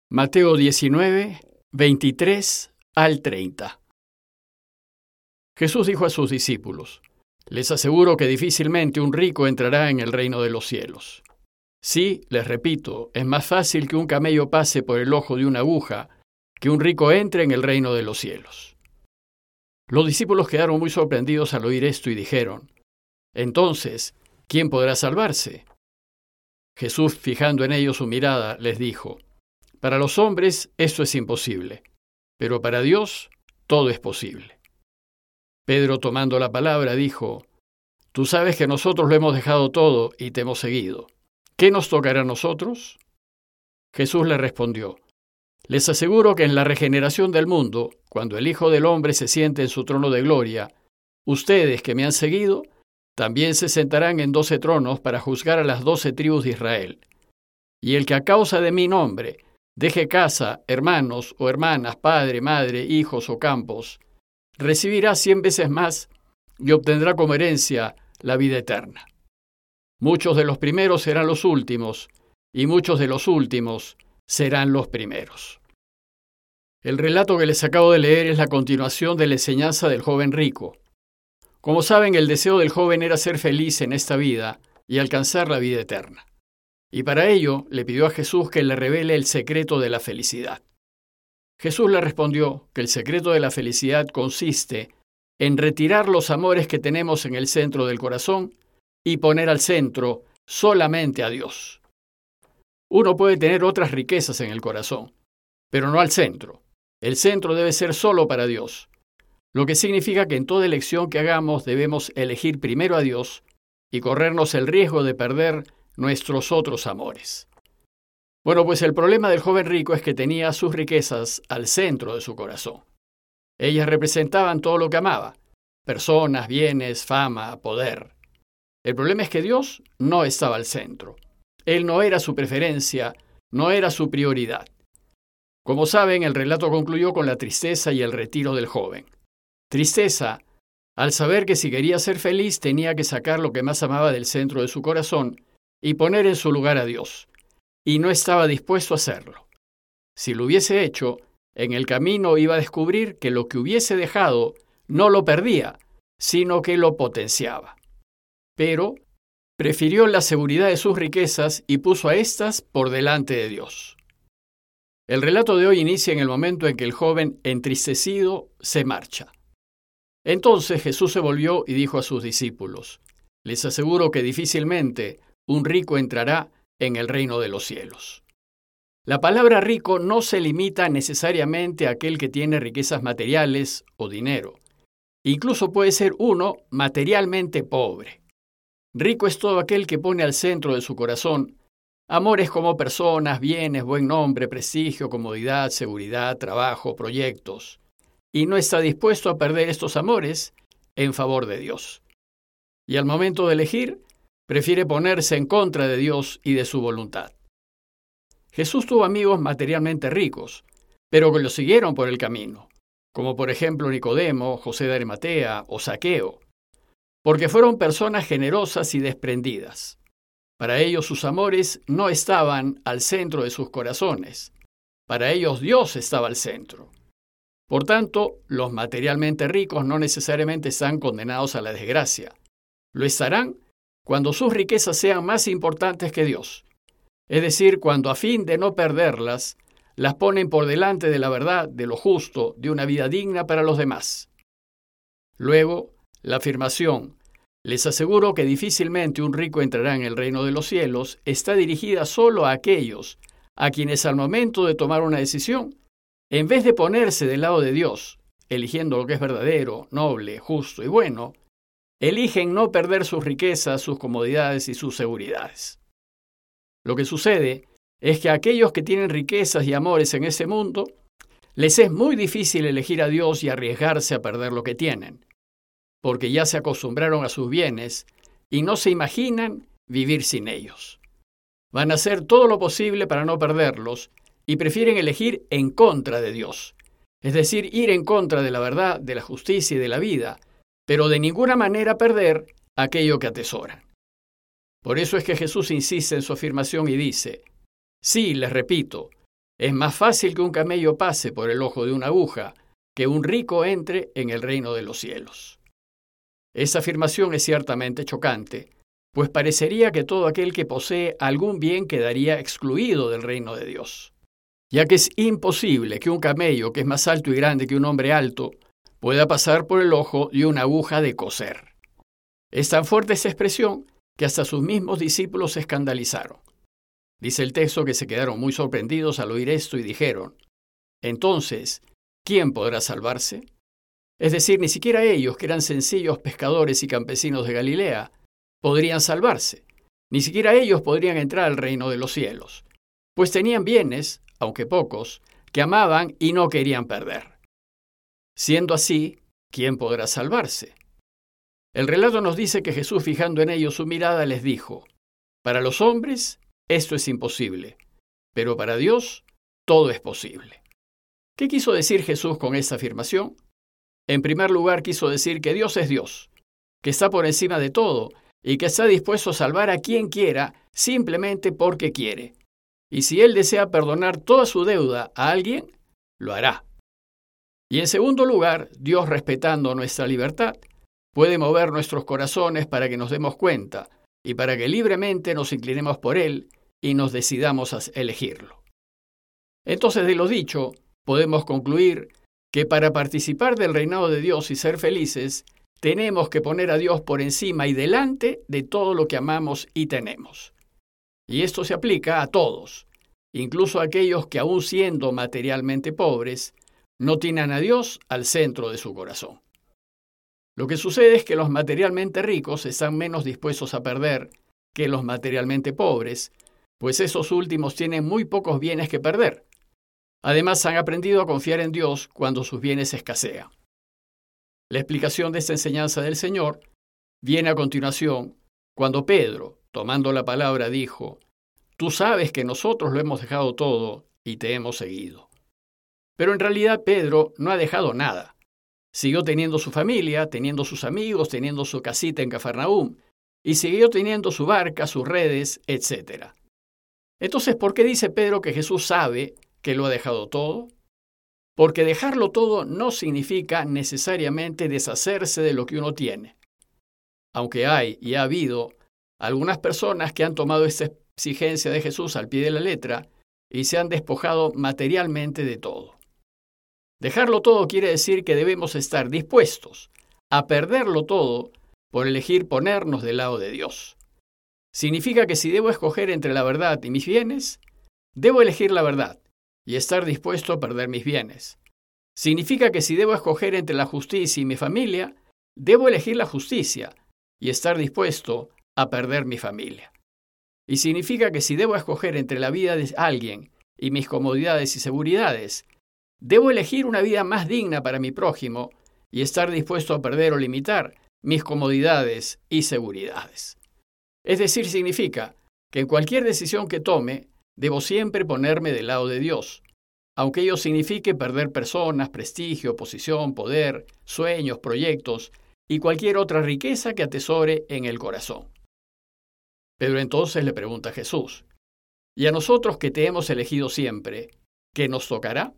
Mateo 19, 23 al 30. Jesús dijo a sus discípulos: Les aseguro que difícilmente un rico entrará en el reino de los cielos. Sí, les repito, es más fácil que un camello pase por el ojo de una aguja que un rico entre en el reino de los cielos. Los discípulos quedaron muy sorprendidos al oír esto y dijeron: Entonces, ¿quién podrá salvarse? Jesús, fijando en ellos su mirada, les dijo: Para los hombres esto es imposible, pero para Dios todo es posible. Pedro, tomando la palabra, dijo: Tú sabes que nosotros lo hemos dejado todo y te hemos seguido. ¿Qué nos tocará a nosotros? Jesús le respondió: Les aseguro que en la regeneración del mundo, cuando el Hijo del Hombre se siente en su trono de gloria, ustedes que me han seguido, también se sentarán en 12 tronos para juzgar a las 12 tribus de Israel. Y el que a causa de mi nombre deje casa, hermanos o hermanas, padre, madre, hijos o campos, recibirá 100 veces más y obtendrá como herencia la vida eterna. Muchos de los primeros serán los últimos, y muchos de los últimos serán los primeros. El relato que les acabo de leer es la continuación de la enseñanza del joven rico. Como saben, el deseo del joven era ser feliz en esta vida y alcanzar la vida eterna. Y para ello le pidió a Jesús que le revele el secreto de la felicidad. Jesús le respondió que el secreto de la felicidad consiste en retirar los amores que tenemos en el centro del corazón y poner al centro solamente a Dios. Uno puede tener otras riquezas en el corazón, pero no al centro. El centro debe ser solo para Dios, lo que significa que en toda elección que hagamos debemos elegir primero a Dios y corrernos el riesgo de perder nuestros otros amores. Bueno, pues el problema del joven rico es que tenía sus riquezas al centro de su corazón. Ellas representaban todo lo que amaba: personas, bienes, fama, poder. El problema es que Dios no estaba al centro. Él no era su preferencia, no era su prioridad. Como saben, el relato concluyó con la tristeza y el retiro del joven. Tristeza, al saber que si quería ser feliz tenía que sacar lo que más amaba del centro de su corazón y poner en su lugar a Dios, y no estaba dispuesto a hacerlo. Si lo hubiese hecho, en el camino iba a descubrir que lo que hubiese dejado no lo perdía, sino que lo potenciaba. Pero prefirió la seguridad de sus riquezas y puso a éstas por delante de Dios. El relato de hoy inicia en el momento en que el joven, entristecido, se marcha. Entonces Jesús se volvió y dijo a sus discípulos: Les aseguro que difícilmente un rico entrará en el reino de los cielos. La palabra rico no se limita necesariamente a aquel que tiene riquezas materiales o dinero. Incluso puede ser uno materialmente pobre. Rico es todo aquel que pone al centro de su corazón amores como personas, bienes, buen nombre, prestigio, comodidad, seguridad, trabajo, proyectos, y no está dispuesto a perder estos amores en favor de Dios. Y al momento de elegir, prefiere ponerse en contra de Dios y de su voluntad. Jesús tuvo amigos materialmente ricos, pero que lo siguieron por el camino, como por ejemplo Nicodemo, José de Arimatea o Zaqueo, porque fueron personas generosas y desprendidas. Para ellos sus amores no estaban al centro de sus corazones. Para ellos Dios estaba al centro. Por tanto, los materialmente ricos no necesariamente están condenados a la desgracia. Lo estarán cuando sus riquezas sean más importantes que Dios. Es decir, cuando a fin de no perderlas, las ponen por delante de la verdad, de lo justo, de una vida digna para los demás. Luego, la afirmación: Les aseguro que difícilmente un rico entrará en el reino de los cielos, está dirigida solo a aquellos a quienes al momento de tomar una decisión, en vez de ponerse del lado de Dios, eligiendo lo que es verdadero, noble, justo y bueno, eligen no perder sus riquezas, sus comodidades y sus seguridades. Lo que sucede es que a aquellos que tienen riquezas y amores en ese mundo, les es muy difícil elegir a Dios y arriesgarse a perder lo que tienen, porque ya se acostumbraron a sus bienes y no se imaginan vivir sin ellos. Van a hacer todo lo posible para no perderlos y prefieren elegir en contra de Dios, es decir, ir en contra de la verdad, de la justicia y de la vida, pero de ninguna manera perder aquello que atesoran. Por eso es que Jesús insiste en su afirmación y dice: Sí, les repito, Es más fácil que un camello pase por el ojo de una aguja que un rico entre en el reino de los cielos. Esa afirmación es ciertamente chocante, pues parecería que todo aquel que posee algún bien quedaría excluido del reino de Dios, ya que es imposible que un camello, que es más alto y grande que un hombre alto, pueda pasar por el ojo de una aguja de coser. Es tan fuerte esa expresión que hasta sus mismos discípulos se escandalizaron. Dice el texto que se quedaron muy sorprendidos al oír esto y dijeron: entonces, ¿quién podrá salvarse? Es decir, ni siquiera ellos, que eran sencillos pescadores y campesinos de Galilea, podrían salvarse. Ni siquiera ellos podrían entrar al reino de los cielos, pues tenían bienes, aunque pocos, que amaban y no querían perder. Siendo así, ¿quién podrá salvarse? El relato nos dice que Jesús, fijando en ellos su mirada, les dijo: para los hombres esto es imposible, pero para Dios todo es posible. ¿Qué quiso decir Jesús con esta afirmación? En primer lugar, quiso decir que Dios es Dios, que está por encima de todo y que está dispuesto a salvar a quien quiera simplemente porque quiere. Y si Él desea perdonar toda su deuda a alguien, lo hará. Y en segundo lugar, Dios, respetando nuestra libertad, puede mover nuestros corazones para que nos demos cuenta y para que libremente nos inclinemos por Él y nos decidamos a elegirlo. Entonces, de lo dicho, podemos concluir que para participar del reinado de Dios y ser felices, tenemos que poner a Dios por encima y delante de todo lo que amamos y tenemos. Y esto se aplica a todos, incluso a aquellos que, aun siendo materialmente pobres, no tienen a Dios al centro de su corazón. Lo que sucede es que los materialmente ricos están menos dispuestos a perder que los materialmente pobres, pues esos últimos tienen muy pocos bienes que perder. Además, han aprendido a confiar en Dios cuando sus bienes escasean. La explicación de esta enseñanza del Señor viene a continuación, cuando Pedro, tomando la palabra, dijo: tú sabes que nosotros lo hemos dejado todo y te hemos seguido. Pero en realidad Pedro no ha dejado nada. Siguió teniendo su familia, teniendo sus amigos, teniendo su casita en Cafarnaúm, y siguió teniendo su barca, sus redes, etc. Entonces, ¿por qué dice Pedro que Jesús sabe que lo ha dejado todo? Porque dejarlo todo no significa necesariamente deshacerse de lo que uno tiene. Aunque hay y ha habido algunas personas que han tomado esta exigencia de Jesús al pie de la letra y se han despojado materialmente de todo. Dejarlo todo quiere decir que debemos estar dispuestos a perderlo todo por elegir ponernos del lado de Dios. Significa que si debo escoger entre la verdad y mis bienes, debo elegir la verdad y estar dispuesto a perder mis bienes. Significa que si debo escoger entre la justicia y mi familia, debo elegir la justicia y estar dispuesto a perder mi familia. Y significa que si debo escoger entre la vida de alguien y mis comodidades y seguridades, debo elegir una vida más digna para mi prójimo y estar dispuesto a perder o limitar mis comodidades y seguridades. Es decir, significa que en cualquier decisión que tome, debo siempre ponerme del lado de Dios, aunque ello signifique perder personas, prestigio, posición, poder, sueños, proyectos y cualquier otra riqueza que atesore en el corazón. Pedro entonces le pregunta a Jesús: ¿y a nosotros que te hemos elegido siempre, qué nos tocará?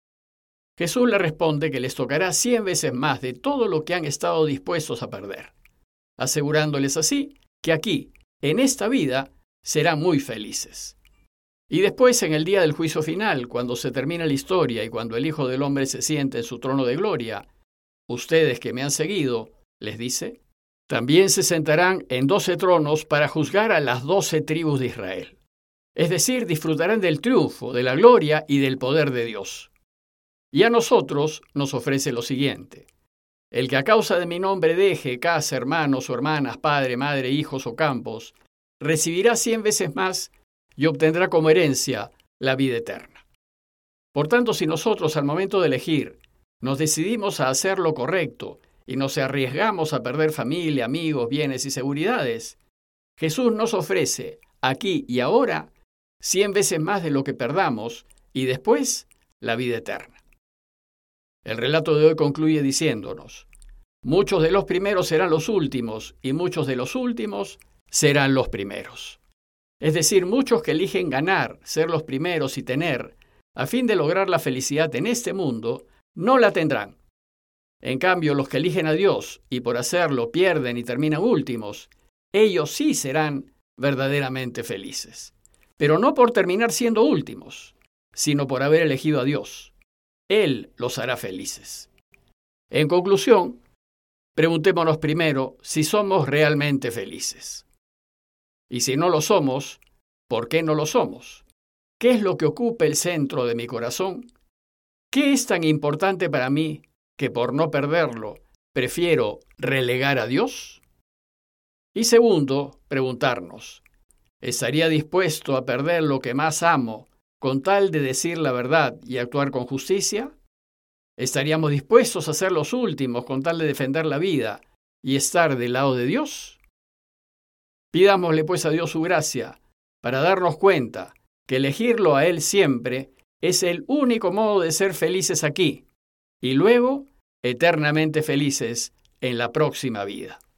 Jesús le responde que les tocará 100 veces más de todo lo que han estado dispuestos a perder, asegurándoles así que aquí, en esta vida, serán muy felices. Y después, en el día del juicio final, cuando se termina la historia y cuando el Hijo del Hombre se siente en su trono de gloria, ustedes que me han seguido, les dice, también se sentarán en 12 tronos para juzgar a las 12 tribus de Israel. Es decir, disfrutarán del triunfo, de la gloria y del poder de Dios. Y a nosotros nos ofrece lo siguiente: el que a causa de mi nombre deje casa, hermanos o hermanas, padre, madre, hijos o campos, recibirá 100 veces más y obtendrá como herencia la vida eterna. Por tanto, si nosotros al momento de elegir nos decidimos a hacer lo correcto y nos arriesgamos a perder familia, amigos, bienes y seguridades, Jesús nos ofrece aquí y ahora 100 veces más de lo que perdamos y después la vida eterna. El relato de hoy concluye diciéndonos: muchos de los primeros serán los últimos y muchos de los últimos serán los primeros. Es decir, muchos que eligen ganar, ser los primeros y tener, a fin de lograr la felicidad en este mundo, no la tendrán. En cambio, los que eligen a Dios y por hacerlo pierden y terminan últimos, ellos sí serán verdaderamente felices. Pero no por terminar siendo últimos, sino por haber elegido a Dios. Él los hará felices. En conclusión, preguntémonos primero si somos realmente felices. Y si no lo somos, ¿por qué no lo somos? ¿Qué es lo que ocupa el centro de mi corazón? ¿Qué es tan importante para mí que por no perderlo prefiero relegar a Dios? Y segundo, preguntarnos, ¿estaría dispuesto a perder lo que más amo con tal de decir la verdad y actuar con justicia? ¿Estaríamos dispuestos a ser los últimos con tal de defender la vida y estar del lado de Dios? Pidámosle pues a Dios su gracia para darnos cuenta que elegirlo a Él siempre es el único modo de ser felices aquí y luego eternamente felices en la próxima vida.